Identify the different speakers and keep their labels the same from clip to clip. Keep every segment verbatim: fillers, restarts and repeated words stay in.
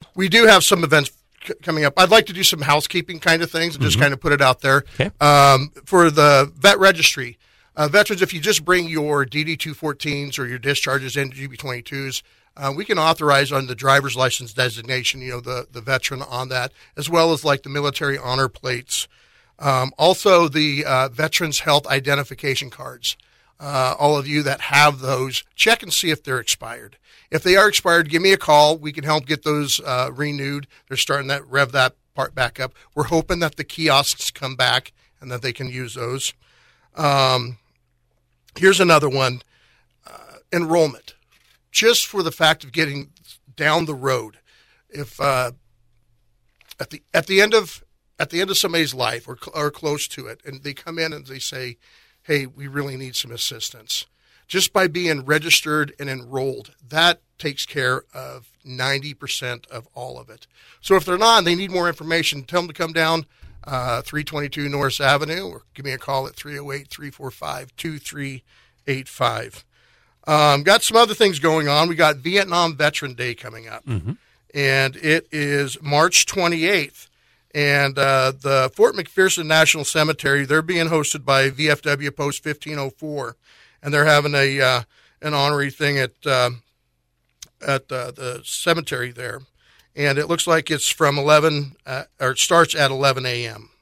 Speaker 1: We do have some events c- coming up. I'd like to do some housekeeping kind of things and mm-hmm. just kind of put it out there.
Speaker 2: Okay.
Speaker 1: Um, for the vet registry, uh, veterans, if you just bring your D D two fourteens or your discharges and G B twenty-twos, uh, we can authorize on the driver's license designation, you know, the, the veteran on that, as well as like the military honor plates. Um, also, the uh, Veterans Health Identification Cards. Uh, all of you that have those, check and see if they're expired. If they are expired, give me a call. We can help get those uh, renewed. They're starting to rev that part back up. We're hoping that the kiosks come back and that they can use those. Um, here's another one, uh, enrollment. Just for the fact of getting down the road. If uh, at the at the end of at the end of somebody's life or or close to it, and they come in and they say, hey, we really need some assistance. Just by being registered and enrolled, that takes care of ninety percent of all of it. So if they're not and they need more information, tell them to come down uh, three twenty-two Norris Avenue or give me a call at three oh eight, three four five, two three eight five. Um, got some other things going on. We got Vietnam Veteran Day coming up, mm-hmm. and it is March twenty-eighth. And uh, the Fort McPherson National Cemetery, they're being hosted by V F W Post fifteen oh four, and they're having a uh, an honorary thing at uh, at uh, the cemetery there. And it looks like it's from eleven, uh, or it starts at eleven a.m.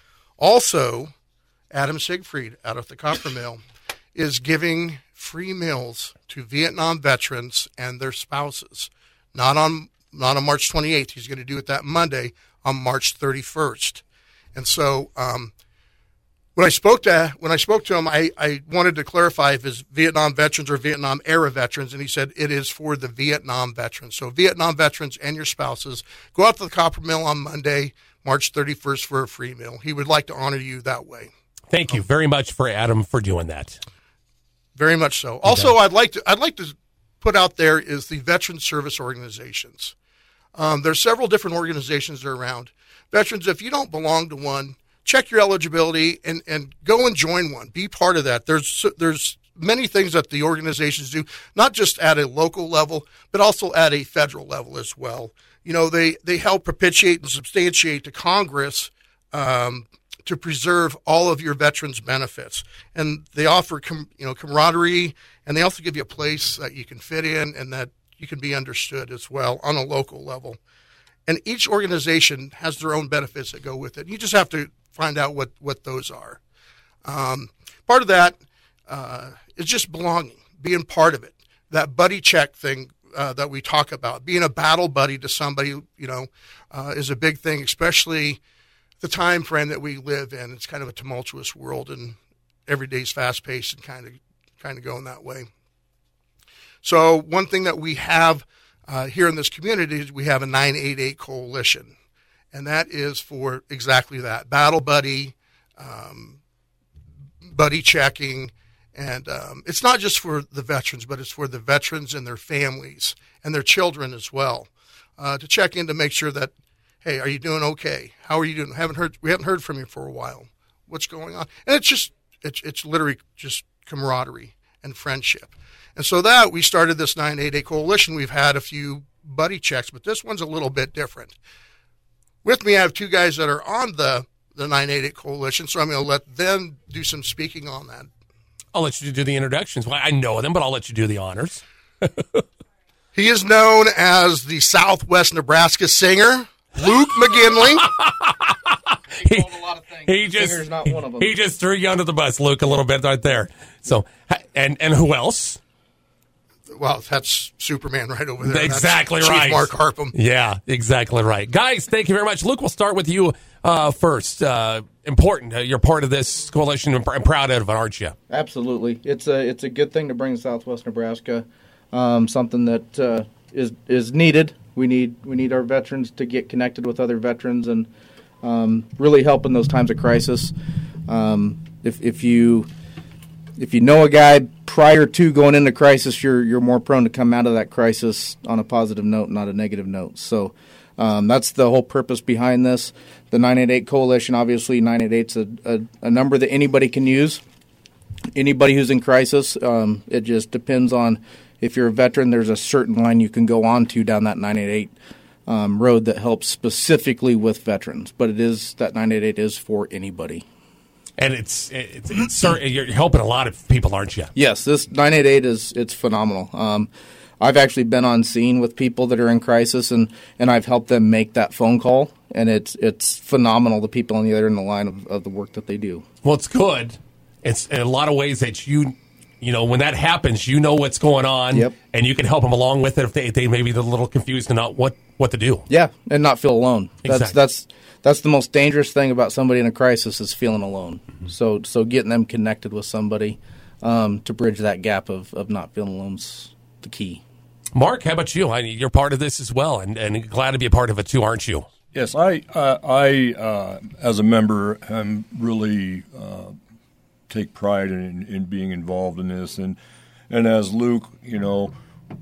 Speaker 1: Also, Adam Siegfried out of the Copper Mill is giving free meals to Vietnam veterans and their spouses. Not on not on March twenty-eighth. He's going to do it that Monday on March thirty-first. And so um, when I spoke to when I spoke to him, I, I wanted to clarify if it's Vietnam veterans or Vietnam era veterans, and he said it is for the Vietnam veterans. So Vietnam veterans and your spouses, go out to the Copper Mill on Monday, March thirty-first for a free meal. He would like to honor you that way.
Speaker 2: Thank you very much for Adam for doing that.
Speaker 1: Very much so. Also, I'd like to I'd like to put out there is the veteran service organizations. Um, there's several different organizations that are around. Veterans, if you don't belong to one, check your eligibility and, and go and join one. Be part of that. There's there's many things that the organizations do, not just at a local level, but also at a federal level as well. You know, they, they help propitiate and substantiate to Congress um, to preserve all of your veterans' benefits. And they offer, com, you know, camaraderie, and they also give you a place that you can fit in and that you can be understood as well on a local level. And each organization has their own benefits that go with it. You just have to find out what, what those are. Um, part of that uh, is just belonging, being part of it. That buddy check thing uh, that we talk about, being a battle buddy to somebody, you know, uh, is a big thing, especially the time frame that we live in. It's kind of a tumultuous world, and every day's fast-paced and kind of kind of going that way. So one thing that we have uh, here in this community is we have a nine eight eight coalition, and that is for exactly that, battle buddy, um, buddy checking, and um, it's not just for the veterans, but it's for the veterans and their families and their children as well, uh, to check in to make sure that, hey, are you doing okay? How are you doing? Haven't heard, we haven't heard from you for a while. What's going on? And it's just, it's it's literally just camaraderie and friendship. And so that we started this nine eight eight coalition. We've had a few buddy checks, but this one's a little bit different. With me, I have two guys that are on the, the nine eight eight coalition, so I'm going to let them do some speaking on that.
Speaker 2: I'll let you do the introductions. Well, I know them, but I'll let you do the honors.
Speaker 1: He is known as the Southwest Nebraska singer, Luke McGinley.
Speaker 2: he, a lot of things. he just not one of them. He just threw you under the bus, Luke, a little bit right there. So, and and who else?
Speaker 1: Well, that's Superman right over there.
Speaker 2: Exactly
Speaker 1: that's
Speaker 2: right.
Speaker 1: Chief Mark Harpham.
Speaker 2: Yeah, exactly right. Guys, thank you very much. Luke, we'll start with you uh, first. Uh, important. Uh, you're part of this coalition. I'm proud of it, aren't you?
Speaker 3: Absolutely. It's a it's a good thing to bring Southwest Nebraska. Um, something that uh, is is needed. We need we need our veterans to get connected with other veterans and um, really help in those times of crisis. Um, if if you if you know a guy prior to going into crisis, you're you're more prone to come out of that crisis on a positive note, not a negative note. So um, that's the whole purpose behind this. The nine eight eight Coalition, obviously, nine eight eight's a, a, a number that anybody can use. Anybody who's in crisis, um, it just depends on if you're a veteran. There's a certain line you can go on to down that nine eight eight um, road that helps specifically with veterans. But it is that nine eight eight is for anybody.
Speaker 2: And it's, it's, it's sir, you're helping a lot of people, aren't you?
Speaker 3: Yes, this nine eight eight is it's phenomenal. Um, I've actually been on scene with people that are in crisis, and, and I've helped them make that phone call, and it's it's phenomenal, the people on the other end of the line of, of the work that they do.
Speaker 2: Well, it's good. It's in a lot of ways that you, you know, when that happens, you know what's going on,
Speaker 3: yep.
Speaker 2: and you can help them along with it if they, they maybe they're a little confused and not what, what to do.
Speaker 3: Yeah, and not feel alone. That's
Speaker 2: Exactly.
Speaker 3: that's that's the most dangerous thing about somebody in a crisis is feeling alone. Mm-hmm. So so getting them connected with somebody um, to bridge that gap of, of not feeling alone's the key.
Speaker 2: Mark, how about you? I, you're part of this as well, and, and glad to be a part of it too, aren't you?
Speaker 4: Yes, I, uh, I uh, as a member, am really uh, take pride in, in being involved in this, and and as Luke, you know,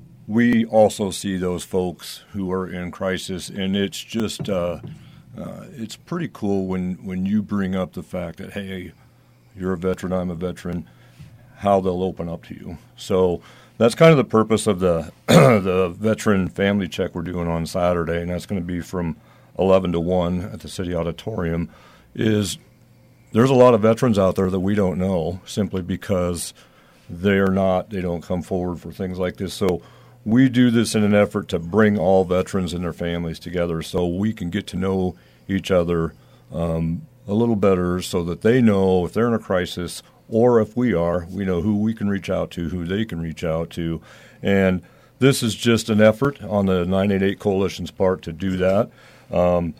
Speaker 4: we also see those folks who are in crisis, and it's just uh, uh, it's pretty cool when when you bring up the fact that, hey, you're a veteran, I'm a veteran, how they'll open up to you. So that's kind of the purpose of the the veteran family check we're doing on Saturday, and that's going to be from eleven to one at the City Auditorium. Is there's a lot of veterans out there that we don't know simply because they're not, they don't come forward for things like this. So we do this in an effort to bring all veterans and their families together so we can get to know each other um, a little better so that they know if they're in a crisis or if we are, we know who we can reach out to, who they can reach out to. And this is just an effort on the nine eight eight Coalition's part to do that. Um,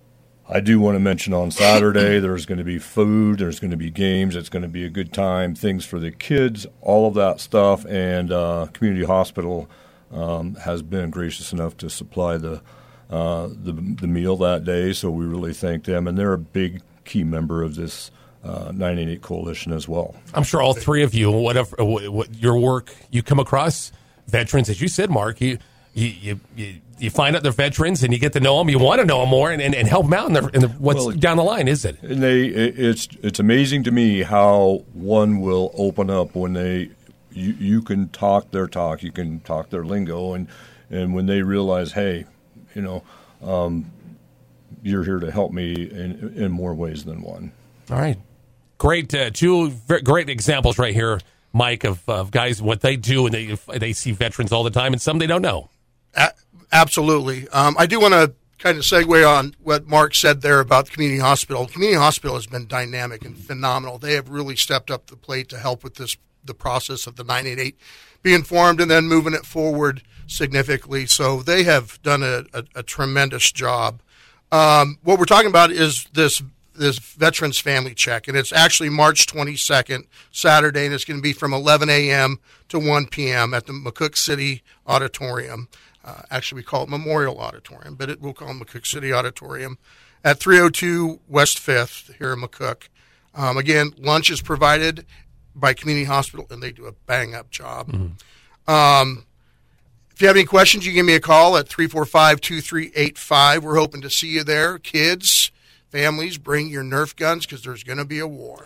Speaker 4: I do want to mention on Saturday there's going to be food, there's going to be games, it's going to be a good time, things for the kids, all of that stuff. And uh, Community Hospital um, has been gracious enough to supply the, uh, the the meal that day, so we really thank them. And they're a big key member of this uh, nine eight eight Coalition as well.
Speaker 2: I'm sure all three of you, whatever what your work, you come across veterans, as you said, Mark, you you you, you find out they're veterans and you get to know them. You want to know them more and, and, and help them out in, the, in the, what's well, down the line, is it?
Speaker 4: And they, it's it's amazing to me how one will open up when they you, you can talk their talk, you can talk their lingo, and and when they realize, hey, you know, um, you're here to help me in in more ways than one.
Speaker 2: All right, great, uh, two great examples right here, Mike, of, of guys what they do, and they they see veterans all the time, and some they don't know.
Speaker 1: A- absolutely. Um, I do want to kind of segue on what Mark said there about the community hospital. The community hospital has been dynamic and phenomenal. They have really stepped up the plate to help with this the process of the nine eight eight being formed and then moving it forward significantly. So they have done a, a, a tremendous job. Um, what we're talking about is this this Veterans Family Check, and it's actually March twenty-second, Saturday, and it's going to be from eleven a.m. to one p.m. at the McCook City Auditorium. Uh, actually, we call it Memorial Auditorium, but it, we'll call it McCook City Auditorium at three oh two West fifth here in McCook. Um, again, lunch is provided by Community Hospital, and they do a bang-up job. Mm-hmm. Um, if you have any questions, you give me a call at three four five, two three eight five. We're hoping to see you there. Kids, families, bring your Nerf guns because there's going to be a war.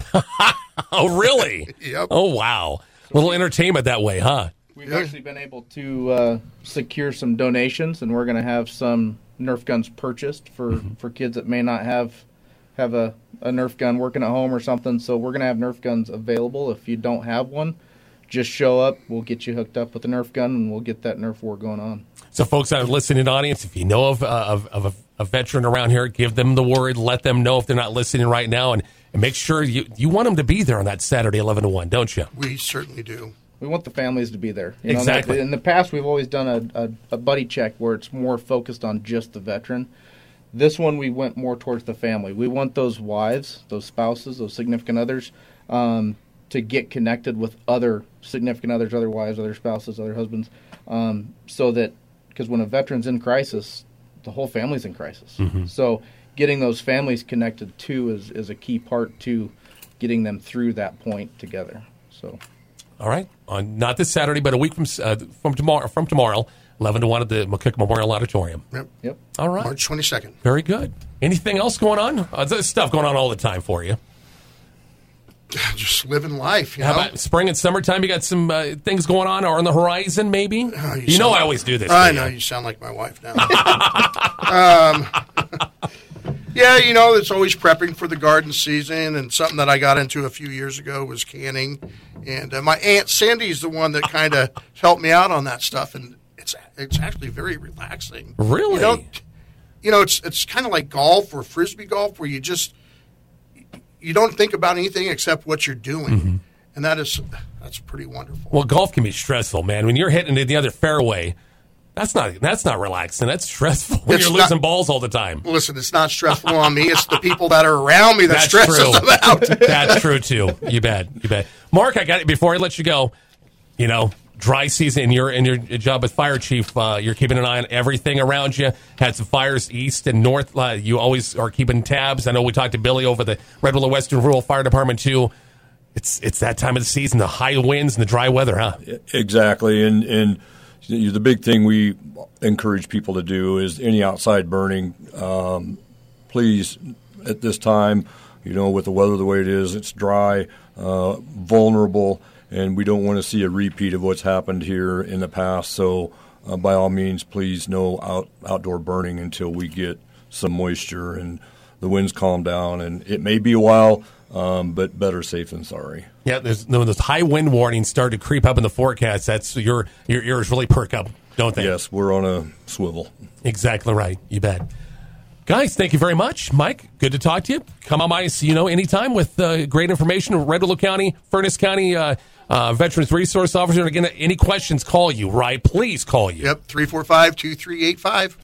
Speaker 2: Oh, really?
Speaker 1: Yep.
Speaker 2: Oh, wow. A little entertainment that way, huh?
Speaker 3: We've actually been able to uh, secure some donations, and we're going to have some Nerf guns purchased for, mm-hmm. for kids that may not have have a, a Nerf gun working at home or something. So we're going to have Nerf guns available. If you don't have one, just show up. We'll get you hooked up with a Nerf gun, and we'll get that Nerf war going on.
Speaker 2: So, folks out listening audience, if you know of, uh, of, of a, a veteran around here, give them the word. Let them know if they're not listening right now, and, and make sure you, you want them to be there on that Saturday, eleven to one, don't you?
Speaker 1: We certainly do.
Speaker 3: We want the families to be there. You
Speaker 2: exactly.
Speaker 3: know, in the past, we've always done a, a, a buddy check where it's more focused on just the veteran. This one, we went more towards the family. We want those wives, those spouses, those significant others, um, to get connected with other significant others, other wives, other spouses, other husbands, um, so that, because when a veteran's in crisis, the whole family's in crisis. Mm-hmm. So getting those families connected, too, is, is a key part to getting them through that point together. So,
Speaker 2: all right. On not this Saturday, but a week from uh, from tomorrow, from tomorrow, eleven to one at the McCook Memorial Auditorium.
Speaker 1: Yep.
Speaker 3: Yep.
Speaker 2: All right.
Speaker 1: March twenty-second.
Speaker 2: Very good. Anything else going on? Uh, there's stuff going on all the time for you.
Speaker 1: Just living life. You
Speaker 2: How
Speaker 1: know?
Speaker 2: about spring and summertime? You got some uh, things going on or on the horizon, maybe?
Speaker 1: Oh, you
Speaker 2: you know
Speaker 1: sound-
Speaker 2: I always do this.
Speaker 1: I
Speaker 2: to
Speaker 1: know
Speaker 2: you.
Speaker 1: you sound like my wife now. um, yeah, you know, it's always prepping for the garden season, and something that I got into a few years ago was canning. And uh, my aunt Sandy's the one that kind of helped me out on that stuff, and it's it's actually very relaxing.
Speaker 2: Really?
Speaker 1: You know, you know it's it's kind of like golf or frisbee golf, where you just you don't think about anything except what you're doing, mm-hmm. and that is that's pretty wonderful.
Speaker 2: Well, golf can be stressful, man. When you're hitting the other fairway, that's not that's not relaxing. That's stressful when
Speaker 1: It's
Speaker 2: you're
Speaker 1: not-
Speaker 2: losing balls all the time.
Speaker 1: Listen, it's not stressful on me. It's the people that are around me that
Speaker 2: That's
Speaker 1: stresses
Speaker 2: true.
Speaker 1: them out.
Speaker 2: That's true too. You bet. You bet. Mark, I got it. Before I let you go, you know, dry season. You're in your job with fire chief. Uh, you're keeping an eye on everything around you. Had some fires east and north. Uh, you always are keeping tabs. I know we talked to Billy over the Red Willow Western Rural Fire Department too. It's it's that time of the season, the high winds and the dry weather, huh?
Speaker 4: Exactly, and and the big thing we encourage people to do is any outside burning. Um, please, at this time, you know, with the weather the way it is, it's dry, uh, vulnerable, and we don't want to see a repeat of what's happened here in the past. So, uh, by all means, please no out, outdoor burning until we get some moisture and the winds calm down. And it may be a while, um, but better safe than sorry.
Speaker 2: Yeah, there's when those high wind warnings start to creep up in the forecast. That's your your ears really perk up, don't they?
Speaker 4: Yes, we're on a swivel.
Speaker 2: Exactly right. You bet. Guys, thank you very much. Mike, good to talk to you. Come on by, you know, anytime with uh, great information. Red Willow County, Furnace County uh, uh, Veterans Resource Officer. And again, any questions, call you, right? Please call you.
Speaker 1: Yep, three four five, two three eight five.